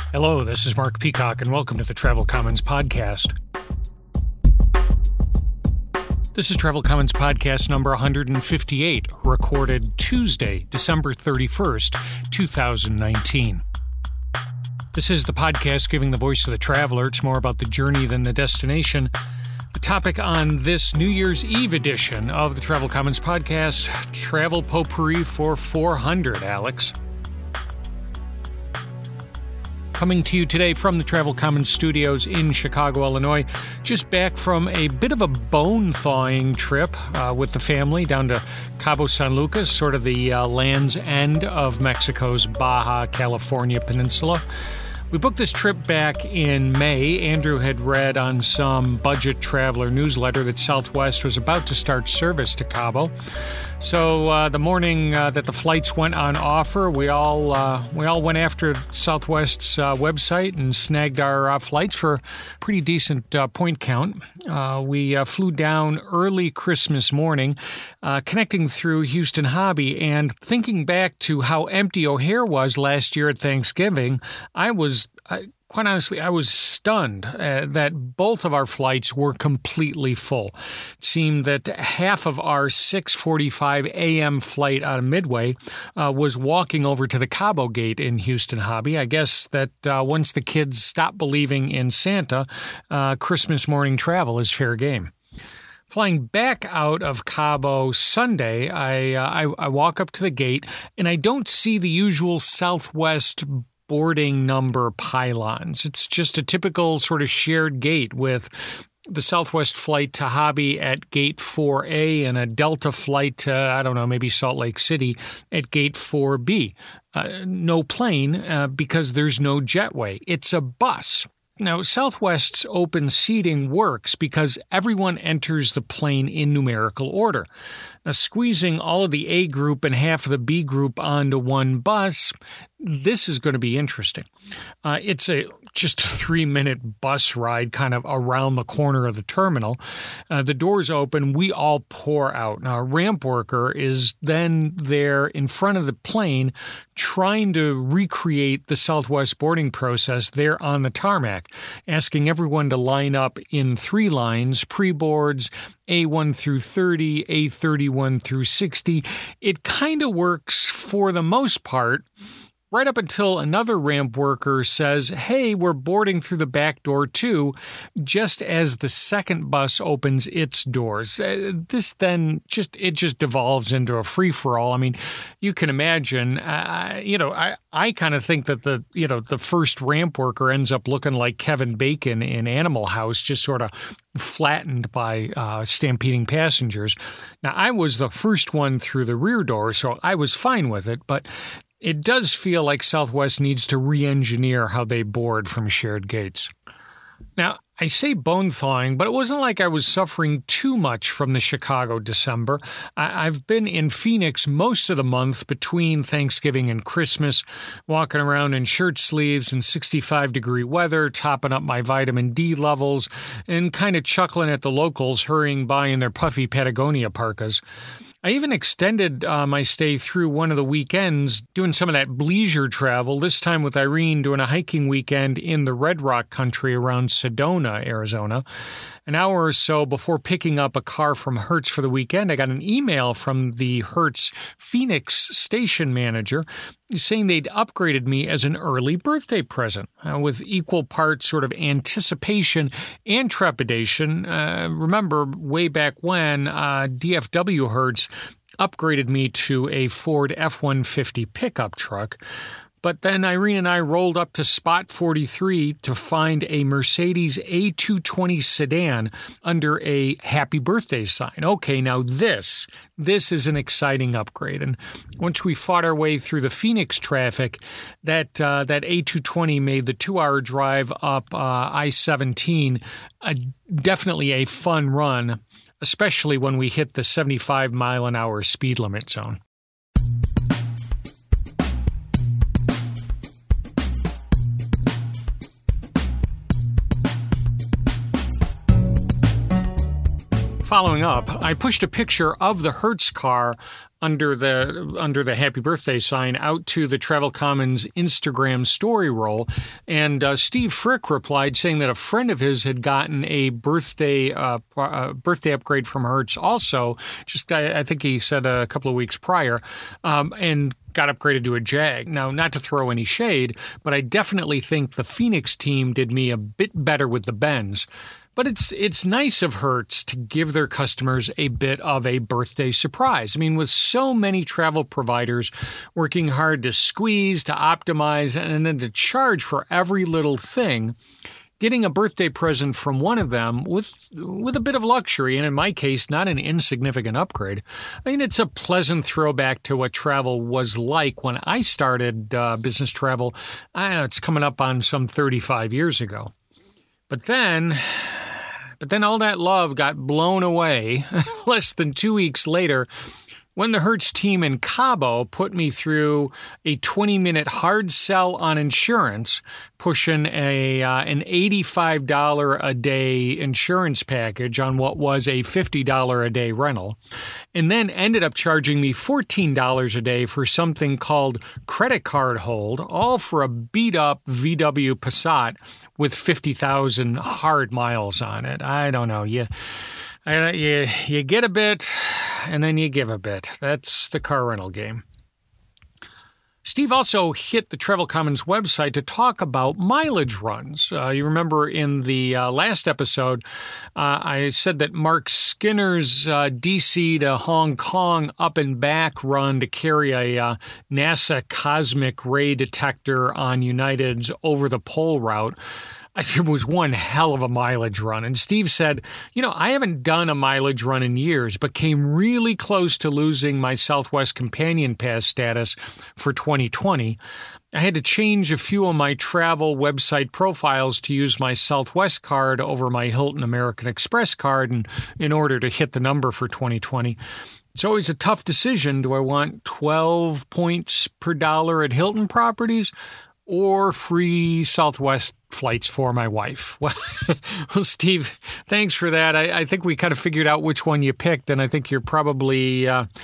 Hello, this is Mark Peacock, and welcome to the Travel Commons Podcast. This is Travel Commons Podcast number 158, recorded Tuesday, December 31st, 2019. This is the podcast giving the voice of the traveler. It's more about the journey than the destination. The topic on this New Year's Eve edition of the Travel Commons Podcast, Travel Potpourri for 400, Alex. Coming to you today from the Travel Commons studios in Chicago, Illinois. Just back from a bit of a bone-thawing trip with the family down to Cabo San Lucas, sort of the land's end of Mexico's Baja California peninsula. We booked this trip back in May. Andrew had read on some budget traveler newsletter that Southwest was about to start service to Cabo. So the morning that the flights went on offer, we all went after Southwest's website and snagged our flights for a pretty decent point count. We flew down early Christmas morning, connecting through Houston Hobby, and thinking back to how empty O'Hare was last year at Thanksgiving, quite honestly, I was stunned that both of our flights were completely full. It seemed that half of our 6:45 a.m. flight out of Midway was walking over to the Cabo Gate in Houston Hobby. I guess that once the kids stop believing in Santa, Christmas morning travel is fair game. Flying back out of Cabo Sunday, I walk up to the gate, and I don't see the usual Southwest boarding number pylons. It's just a typical sort of shared gate with the Southwest flight to Hobby at gate 4A and a Delta flight to, maybe Salt Lake City at gate 4B. No plane because there's no jetway. It's a bus. Now, Southwest's open seating works because everyone enters the plane in numerical order. Now, squeezing all of the A group and half of the B group onto one bus, this is going to be interesting. It's just a 3-minute bus ride kind of around the corner of the terminal. The doors open, we all pour out. Now, a ramp worker is then there in front of the plane trying to recreate the Southwest boarding process there on the tarmac, asking everyone to line up in 3 lines, pre-boards, A1 through 30, A31 through 60. It kind of works for the most part, right up until another ramp worker says, hey, we're boarding through the back door too, just as the second bus opens its doors. This then just devolves into a free-for-all. I mean, you can imagine, I kind of think that the first ramp worker ends up looking like Kevin Bacon in Animal House, just sort of flattened by stampeding passengers. Now, I was the first one through the rear door, so I was fine with it, but it does feel like Southwest needs to re-engineer how they board from shared gates. Now, I say bone thawing, but it wasn't like I was suffering too much from the Chicago December. I've been in Phoenix most of the month between Thanksgiving and Christmas, walking around in shirt sleeves and 65-degree weather, topping up my vitamin D levels, and kind of chuckling at the locals hurrying by in their puffy Patagonia parkas. I even extended my stay through one of the weekends, doing some of that bleisure travel, this time with Irene doing a hiking weekend in the Red Rock country around Sedona, Arizona. An hour or so before picking up a car from Hertz for the weekend, I got an email from the Hertz Phoenix station manager saying they'd upgraded me as an early birthday present with equal parts sort of anticipation and trepidation. Remember, way back when DFW Hertz upgraded me to a Ford F-150 pickup truck. But then Irene and I rolled up to Spot 43 to find a Mercedes A220 sedan under a happy birthday sign. Okay, now this is an exciting upgrade. And once we fought our way through the Phoenix traffic, that A220 made the 2-hour drive up I-17 definitely a fun run, especially when we hit the 75-mile-an-hour speed limit zone. Following up, I pushed a picture of the Hertz car under the happy birthday sign out to the Travel Commons Instagram story roll. And Steve Frick replied saying that a friend of his had gotten a birthday upgrade from Hertz also, just I think he said a couple of weeks prior, and got upgraded to a Jag. Now, not to throw any shade, but I definitely think the Phoenix team did me a bit better with the Benz. But it's nice of Hertz to give their customers a bit of a birthday surprise. I mean, with so many travel providers working hard to squeeze, to optimize, and then to charge for every little thing, getting a birthday present from one of them with a bit of luxury, and in my case, not an insignificant upgrade, I mean, it's a pleasant throwback to what travel was like when I started business travel. It's coming up on some 35 years ago. But then all that love got blown away less than 2 weeks later when the Hertz team in Cabo put me through a 20-minute hard sell on insurance, pushing an $85 a day insurance package on what was a $50 a day rental, and then ended up charging me $14 a day for something called credit card hold, all for a beat-up VW Passat with 50,000 hard miles on it. I don't know. You get a bit, and then you give a bit. That's the car rental game. Steve also hit the Travel Commons website to talk about mileage runs. You remember in the last episode, I said that Mark Skinner's D.C. to Hong Kong up and back run to carry a NASA cosmic ray detector on United's over-the-pole route, I said it was one hell of a mileage run. And Steve said, I haven't done a mileage run in years, but came really close to losing my Southwest Companion Pass status for 2020. I had to change a few of my travel website profiles to use my Southwest card over my Hilton American Express card in order to hit the number for 2020. It's always a tough decision. Do I want 12 points per dollar at Hilton properties or free Southwest flights for my wife? Well, Steve, thanks for that. I think we kind of figured out which one you picked, and I think you're probably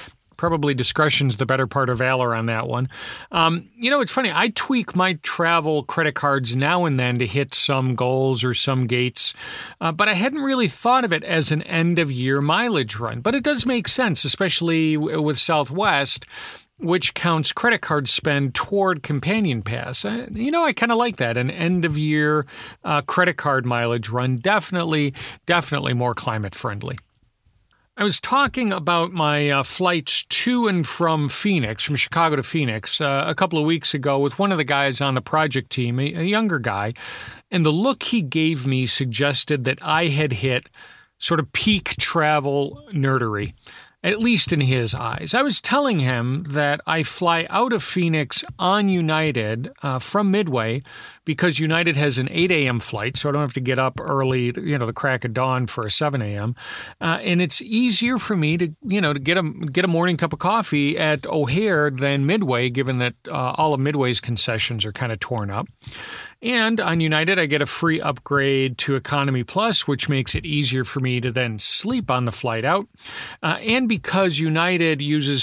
discretion's the better part of valor on that one. It's funny. I tweak my travel credit cards now and then to hit some goals or some gates, but I hadn't really thought of it as an end-of-year mileage run. But it does make sense, especially with Southwest, which counts credit card spend toward Companion Pass. I kind of like that. An end-of-year credit card mileage run, definitely more climate-friendly. I was talking about my flights to and from Phoenix, from Chicago to Phoenix, a couple of weeks ago with one of the guys on the project team, a younger guy, and the look he gave me suggested that I had hit sort of peak travel nerdery, at least in his eyes. I was telling him that I fly out of Phoenix on United from Midway because United has an 8 a.m. flight, so I don't have to get up early, the crack of dawn for a 7 a.m. And it's easier for me to get a morning cup of coffee at O'Hare than Midway, given that all of Midway's concessions are kind of torn up. And on United, I get a free upgrade to Economy Plus, which makes it easier for me to then sleep on the flight out. And because United uses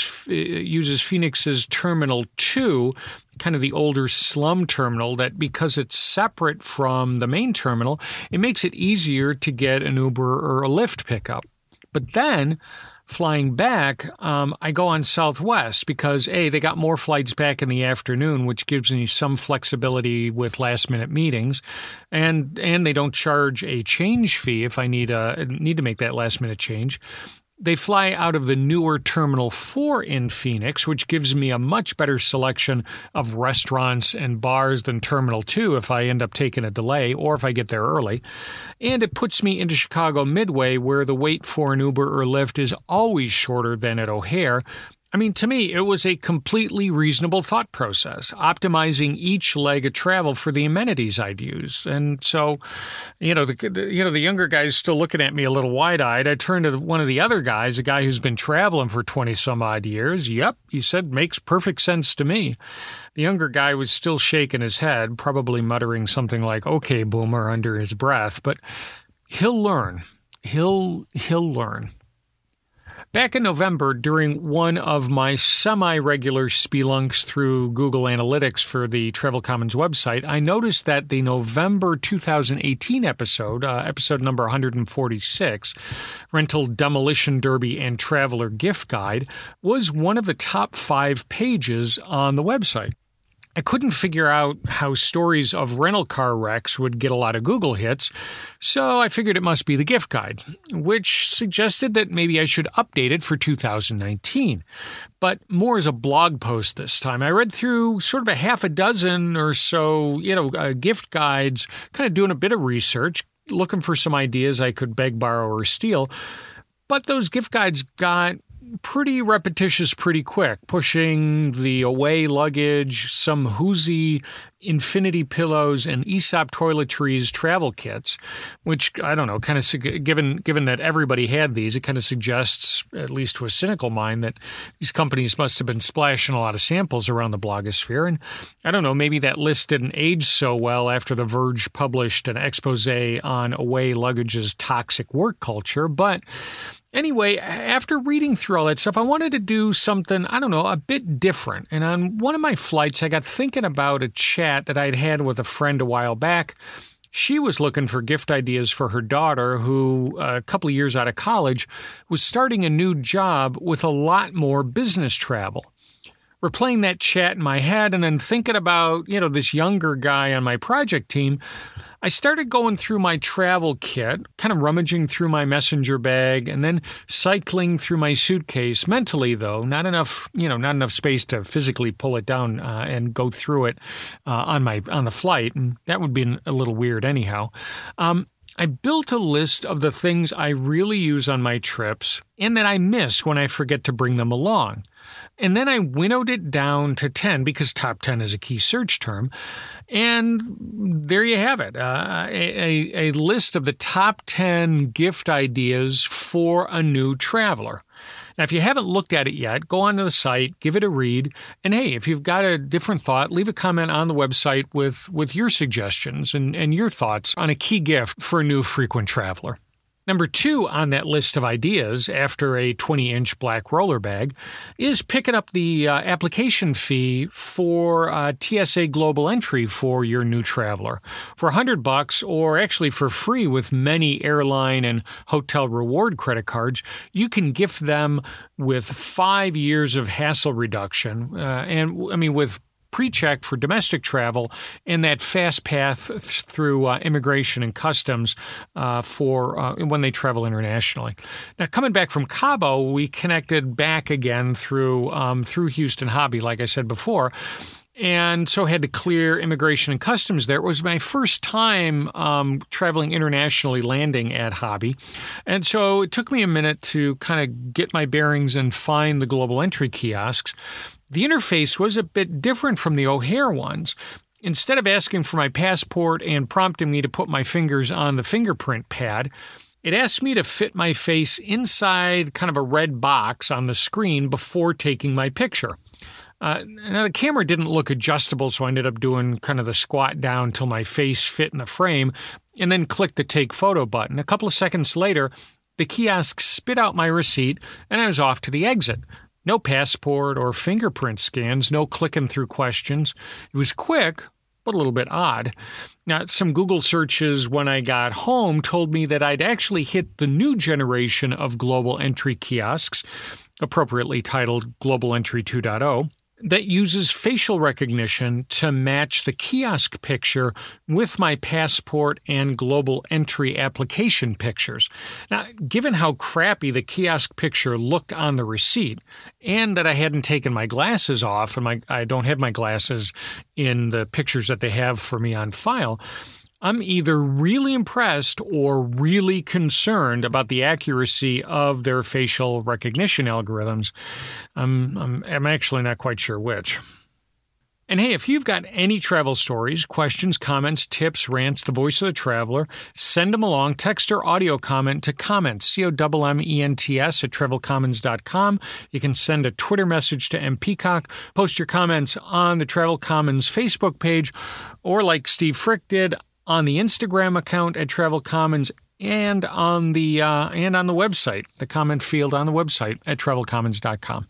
Phoenix's Terminal 2, kind of the older slum terminal, that because it's separate from the main terminal, it makes it easier to get an Uber or a Lyft pickup. But then flying back, I go on Southwest because, A, they got more flights back in the afternoon, which gives me some flexibility with last-minute meetings, and they don't charge a change fee if I need to make that last-minute change. They fly out of the newer Terminal 4 in Phoenix, which gives me a much better selection of restaurants and bars than Terminal 2 if I end up taking a delay or if I get there early. And it puts me into Chicago Midway, where the wait for an Uber or Lyft is always shorter than at O'Hare. I mean, to me, it was a completely reasonable thought process, optimizing each leg of travel for the amenities I'd use. And so, the younger guy's still looking at me a little wide-eyed. I turned to one of the other guys, a guy who's been traveling for 20-some-odd years. Yep, he said, makes perfect sense to me. The younger guy was still shaking his head, probably muttering something like, "Okay, boomer," under his breath, but he'll learn. He'll learn. Back in November, during one of my semi-regular spelunks through Google Analytics for the Travel Commons website, I noticed that the November 2018 episode, episode number 146, Rental Demolition Derby and Traveler Gift Guide, was one of the top 5 pages on the website. I couldn't figure out how stories of rental car wrecks would get a lot of Google hits, so I figured it must be the gift guide, which suggested that maybe I should update it for 2019. But more as a blog post this time. I read through sort of a half a dozen or so, gift guides, kind of doing a bit of research, looking for some ideas I could beg, borrow, or steal. But those gift guides got pretty repetitious pretty quick, pushing the away luggage, some Hoosie infinity pillows, and Aesop toiletries travel kits, which, I don't know, kind of, given that everybody had these, it kind of suggests, at least to a cynical mind, that these companies must have been splashing a lot of samples around the blogosphere. And I don't know, maybe that list didn't age so well after The Verge published an expose on away luggage's toxic work culture, but anyway, after reading through all that stuff, I wanted to do something, I don't know, a bit different. And on one of my flights, I got thinking about a chat that I'd had with a friend a while back. She was looking for gift ideas for her daughter, who, a couple of years out of college, was starting a new job with a lot more business travel. Replaying that chat in my head and then thinking about, this younger guy on my project team, I started going through my travel kit, kind of rummaging through my messenger bag, and then cycling through my suitcase. Mentally, though, not enough space to physically pull it down and go through it on the flight, and that would be a little weird anyhow. I built a list of the things I really use on my trips and that I miss when I forget to bring them along. And then I winnowed it down to 10 because top 10 is a key search term. And there you have it, a list of the top 10 gift ideas for a new traveler. Now, if you haven't looked at it yet, go onto the site, give it a read, and hey, if you've got a different thought, leave a comment on the website with your suggestions and your thoughts on a key gift for a new frequent traveler. Number 2 on that list of ideas, after a 20-inch black roller bag, is picking up the application fee for TSA Global Entry for your new traveler. For $100, or actually for free with many airline and hotel reward credit cards, you can gift them with 5 years of hassle reduction. With pre-check for domestic travel and that fast path through immigration and customs for when they travel internationally. Now, coming back from Cabo, we connected back again through Houston Hobby, like I said before, and so had to clear immigration and customs there. It was my first time traveling internationally, landing at Hobby. And so it took me a minute to kind of get my bearings and find the global entry kiosks. The interface was a bit different from the O'Hare ones. Instead of asking for my passport and prompting me to put my fingers on the fingerprint pad, it asked me to fit my face inside kind of a red box on the screen before taking my picture. Now, the camera didn't look adjustable, so I ended up doing kind of the squat down till my face fit in the frame, and then clicked the take photo button. A couple of seconds later, the kiosk spit out my receipt, and I was off to the exit. No passport or fingerprint scans, no clicking through questions. It was quick, but a little bit odd. Now, some Google searches when I got home told me that I'd actually hit the new generation of global entry kiosks, appropriately titled Global Entry 2.0, that uses facial recognition to match the kiosk picture with my passport and global entry application pictures. Now, given how crappy the kiosk picture looked on the receipt, and that I hadn't taken my glasses off, and I don't have my glasses in the pictures that they have for me on file, I'm either really impressed or really concerned about the accuracy of their facial recognition algorithms. I'm actually not quite sure which. And hey, if you've got any travel stories, questions, comments, tips, rants, the voice of the traveler, send them along, text or audio comment to comments, COMMENTS at travelcommons.com. You can send a Twitter message to MPeacock, post your comments on the Travel Commons Facebook page, or like Steve Frick did, on the Instagram account at Travel Commons, and on the website, the comment field on the website at travelcommons.com.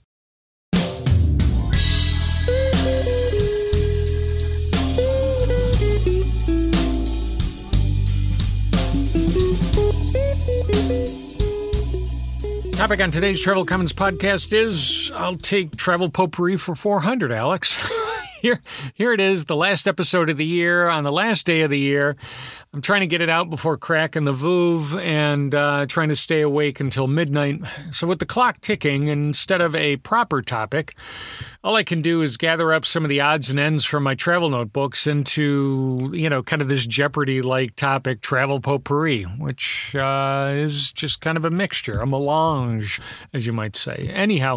Topic on today's Travel Commons podcast is, I'll take Travel Potpourri for 400, Alex. Here it is, the last episode of the year, on the last day of the year. I'm trying to get it out before cracking the VOOV and trying to stay awake until midnight. So with the clock ticking, instead of a proper topic, all I can do is gather up some of the odds and ends from my travel notebooks into, kind of this Jeopardy-like topic, Travel Potpourri, which is just kind of a mixture, a melange, as you might say. Anyhow,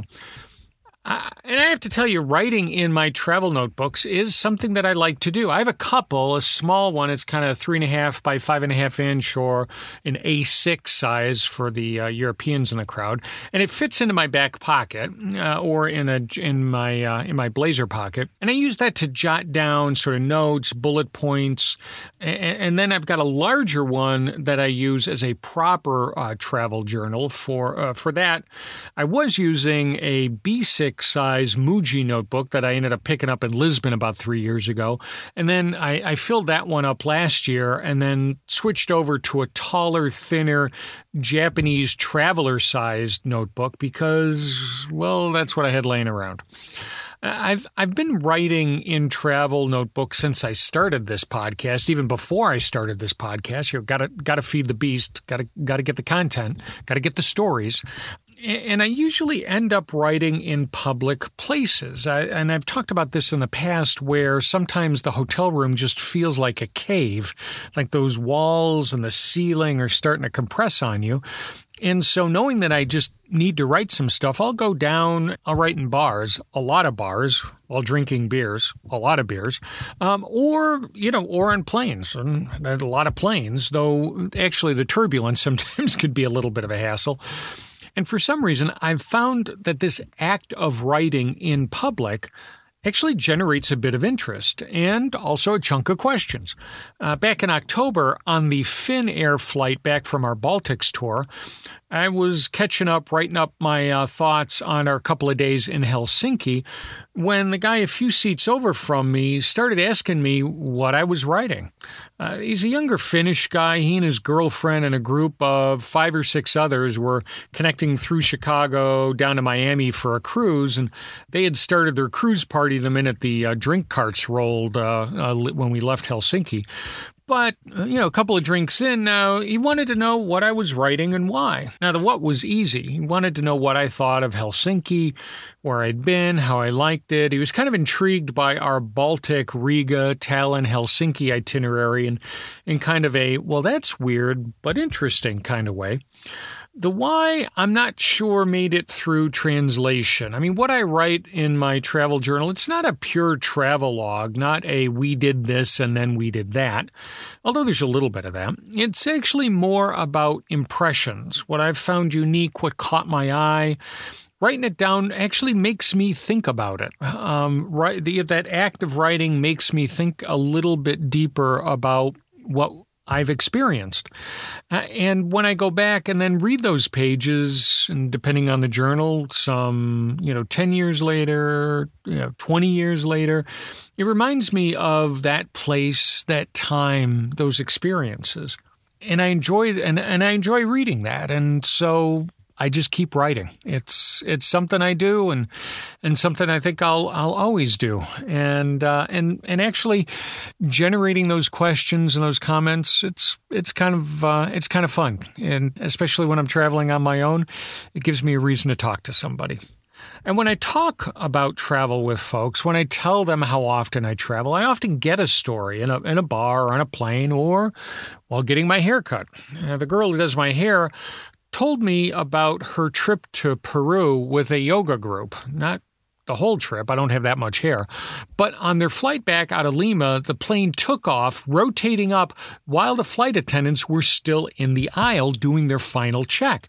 and I have to tell you, writing in my travel notebooks is something that I like to do. I have a couple, a small one, it's kind of 3.5 by 5.5 inch, or an A6 size for the Europeans in the crowd, and it fits into my back pocket or in my blazer pocket, and I use that to jot down sort of notes, bullet points, and then I've got a larger one that I use as a proper travel journal. For that, I was using a B6 size Muji notebook that I ended up picking up in Lisbon about 3 years ago. And then I filled that one up last year and then switched over to a taller, thinner Japanese traveler-sized notebook because, well, that's what I had laying around. I've been writing in travel notebooks since I started this podcast. Even before I started this podcast, you've got to feed the beast, got to get the content, got to get the stories. And I usually end up writing in public places. And I've talked about this in the past, where sometimes the hotel room just feels like a cave, like those walls and the ceiling are starting to compress on you. And so knowing that I just need to write some stuff, I'll go down, I'll write in bars, a lot of bars, while drinking beers, a lot of beers, or on planes, and a lot of planes, though actually the turbulence sometimes could be a little bit of a hassle. And for some reason, I've found that this act of writing in public actually generates a bit of interest and also a chunk of questions. Back in October, on the Finnair flight back from our Baltics tour, I was catching up, writing up my thoughts on our couple of days in Helsinki, when the guy a few seats over from me started asking me what I was writing. He's a younger Finnish guy. He and his girlfriend and a group of 5 or 6 others were connecting through Chicago down to Miami for a cruise, and they had started their cruise party the minute the drink carts rolled when we left Helsinki. But, a couple of drinks in now, he wanted to know what I was writing and why. Now, the what was easy. He wanted to know what I thought of Helsinki, where I'd been, how I liked it. He was kind of intrigued by our Baltic, Riga, Tallinn, Helsinki itinerary in kind of a, well, that's weird, but interesting kind of way. The why, I'm not sure made it through translation. I mean, what I write in my travel journal, it's not a pure travel log, not a we did this and then we did that, although there's a little bit of that. It's actually more about impressions, what I've found unique, what caught my eye. Writing it down actually makes me think about it. That act of writing makes me think a little bit deeper about what I've experienced. And when I go back and then read those pages, and depending on the journal, some, 10 years later, 20 years later, it reminds me of that place, that time, those experiences. And I enjoy reading that. And so I just keep writing. It's something I do and something I think I'll always do. And actually generating those questions and those comments, it's kind of fun. And especially when I'm traveling on my own, it gives me a reason to talk to somebody. And when I talk about travel with folks, when I tell them how often I travel, I often get a story in a bar or on a plane or while getting my hair cut. The girl who does my hair told me about her trip to Peru with a yoga group. Not the whole trip, I don't have that much hair. But on their flight back out of Lima, the plane took off, rotating up while the flight attendants were still in the aisle doing their final check.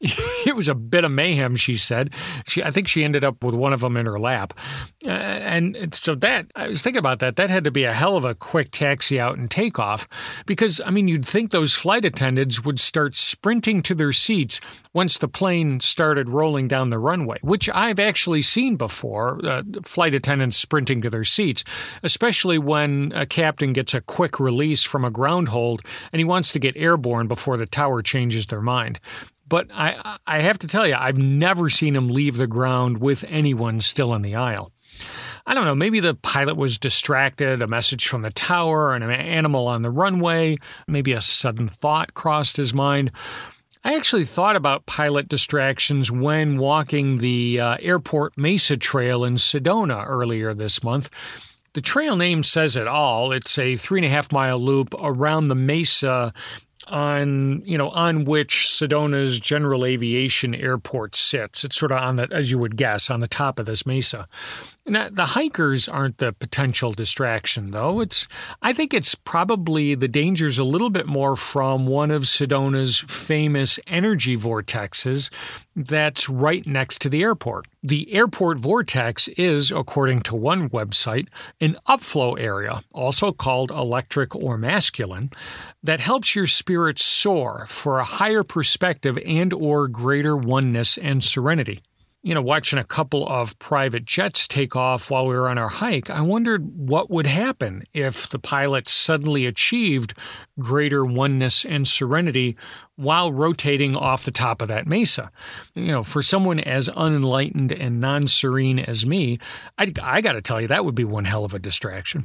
It was a bit of mayhem, she said. I think she ended up with one of them in her lap. And so I was thinking about that. That had to be a hell of a quick taxi out and takeoff because, you'd think those flight attendants would start sprinting to their seats once the plane started rolling down the runway, which I've actually seen before, flight attendants sprinting to their seats, especially when a captain gets a quick release from a ground hold and he wants to get airborne before the tower changes their mind. But I have to tell you, I've never seen him leave the ground with anyone still in the aisle. I don't know, maybe the pilot was distracted, a message from the tower, an animal on the runway, maybe a sudden thought crossed his mind. I actually thought about pilot distractions when walking the Airport Mesa Trail in Sedona earlier this month. The trail name says it all. It's a 3.5-mile loop around the mesa on which Sedona's General Aviation Airport sits. It's sort of as you would guess, on the top of this mesa. Now, the hikers aren't the potential distraction, though. I think it's probably the danger's a little bit more from one of Sedona's famous energy vortexes that's right next to the airport. The airport vortex is, according to one website, an upflow area, also called electric or masculine, that helps your spirit soar for a higher perspective and or greater oneness and serenity. Watching a couple of private jets take off while we were on our hike, I wondered what would happen if the pilot suddenly achieved greater oneness and serenity while rotating off the top of that mesa. For someone as unenlightened and non-serene as me, I got to tell you, that would be one hell of a distraction.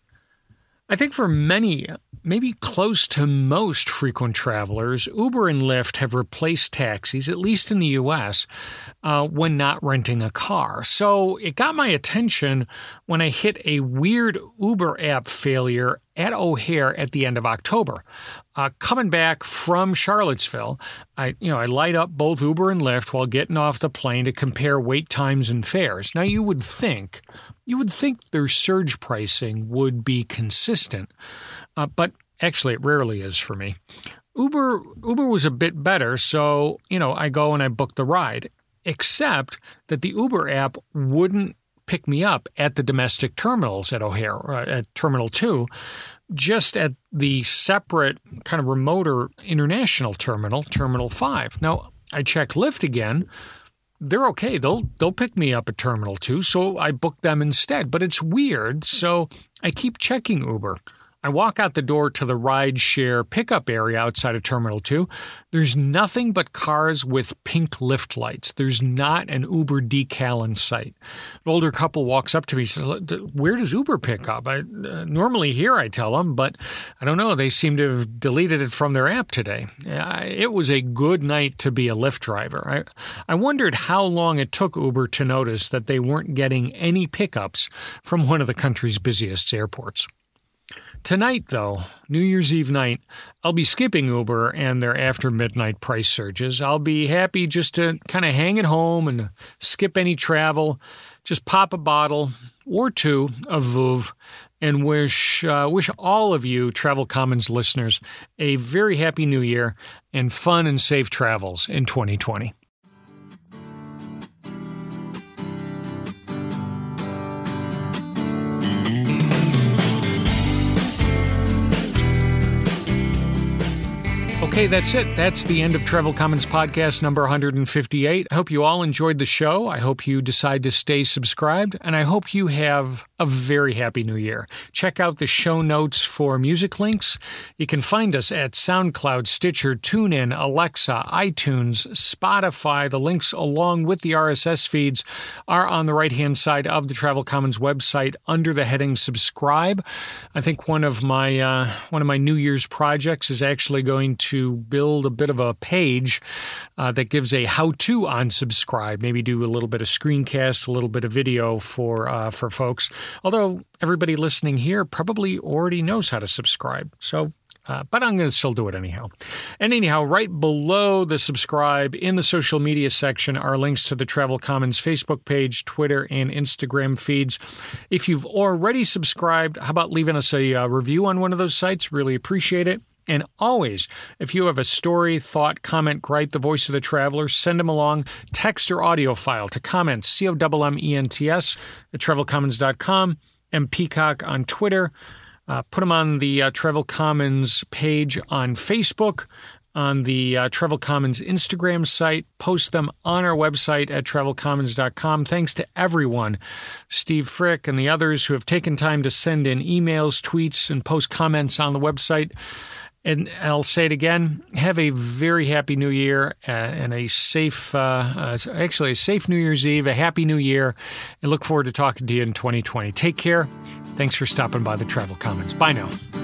I think for many, maybe close to most frequent travelers, Uber and Lyft have replaced taxis, at least in the U.S., when not renting a car. So it got my attention when I hit a weird Uber app failure at O'Hare at the end of October. Coming back from Charlottesville, I light up both Uber and Lyft while getting off the plane to compare wait times and fares. Now, you would think their surge pricing would be consistent, but actually it rarely is for me. Uber was a bit better, so I go and I book the ride, except that the Uber app wouldn't pick me up at the domestic terminals at O'Hare, at Terminal 2, just at the separate kind of remoter international terminal, Terminal 5. Now, I check Lyft again. They're okay. They'll pick me up at Terminal 2, so I book them instead. But it's weird, so I keep checking Uber. I walk out the door to the ride-share pickup area outside of Terminal 2. There's nothing but cars with pink Lyft lights. There's not an Uber decal in sight. An older couple walks up to me and says, "Where does Uber pick up?" Normally here, I tell them, but I don't know. They seem to have deleted it from their app today. It was a good night to be a Lyft driver. I wondered how long it took Uber to notice that they weren't getting any pickups from one of the country's busiest airports. Tonight, though, New Year's Eve night, I'll be skipping Uber and their after-midnight price surges. I'll be happy just to kind of hang at home and skip any travel, just pop a bottle or two of Veuve, and wish all of you Travel Commons listeners a very happy New Year and fun and safe travels in 2020. Okay, that's it. That's the end of Travel Commons podcast number 158. I hope you all enjoyed the show. I hope you decide to stay subscribed, and I hope you have a very happy new year. Check out the show notes for music links. You can find us at SoundCloud, Stitcher, TuneIn, Alexa, iTunes, Spotify. The links along with the RSS feeds are on the right-hand side of the Travel Commons website under the heading subscribe. I think one of my New Year's projects is actually going to build a bit of a page that gives a how-to on subscribe. Maybe do a little bit of screencast, a little bit of video for folks. Although everybody listening here probably already knows how to subscribe. So, but I'm going to still do it anyhow. And anyhow, right below the subscribe in the social media section are links to the Travel Commons Facebook page, Twitter, and Instagram feeds. If you've already subscribed, how about leaving us a review on one of those sites? Really appreciate it. And always, if you have a story, thought, comment, gripe, the voice of the traveler, send them along, text or audio file to comments, COMMENTS at travelcommons.com, and Peacock on Twitter. Put them on the Travel Commons page on Facebook, on the Travel Commons Instagram site. Post them on our website at travelcommons.com. Thanks to everyone, Steve Frick and the others who have taken time to send in emails, tweets, and post comments on the website. And I'll say it again, have a very happy New Year and a safe New Year's Eve, a happy New Year, and look forward to talking to you in 2020. Take care. Thanks for stopping by the Travel Commons. Bye now.